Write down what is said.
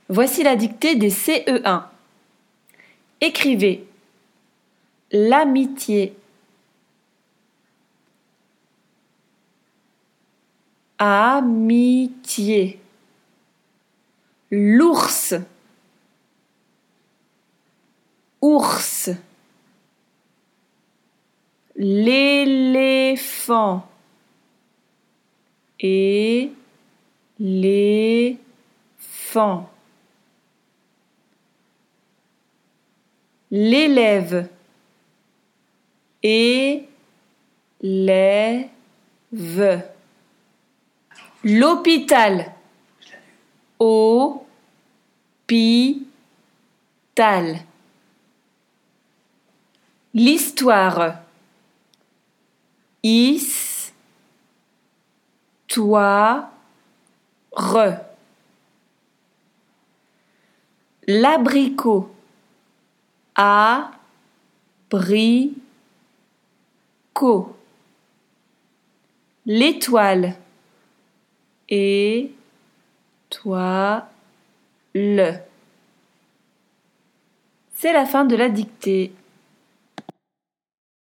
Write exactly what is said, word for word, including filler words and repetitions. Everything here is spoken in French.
Voici la dictée des C E un. Écrivez l'amitié, amitié, l'ours, ours, l'éléphant, éléphant, l'élève, élève, l'hôpital, hôpital, l'histoire, histoire, l'abricot, abricot, l'étoile, étoile. C'est la fin de la dictée.